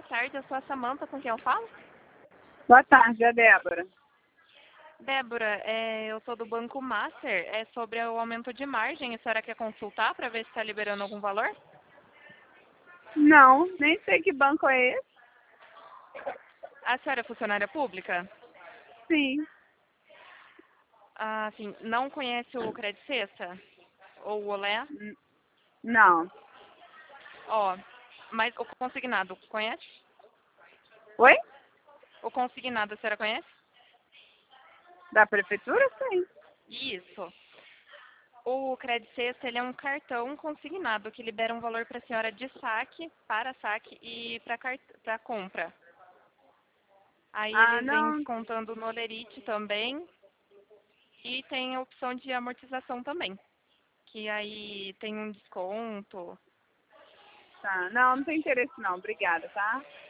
tarde, eu sou a Samanta, com quem eu falo? Boa tarde, é a Débora. Débora, eu sou do Banco Master, é sobre o aumento de margem. A senhora quer consultar para ver se está liberando algum valor? Não, nem sei que banco é esse. A senhora é funcionária pública? Sim, Ah, sim. Não conhece o Credit Sexta? Ou o Olé? não. Ó, mas o consignado, conhece? Oi? O consignado, a senhora conhece? Da prefeitura, sim. Isso. O Credit Sexta, ele é um cartão consignado que libera um valor para a senhora de saque, para saque e para compra. Aí Ah, ele vem não. descontando no Olerite também e tem a opção de amortização também, que aí tem um desconto. Tá. Não, não tem interesse não. Obrigada, tá?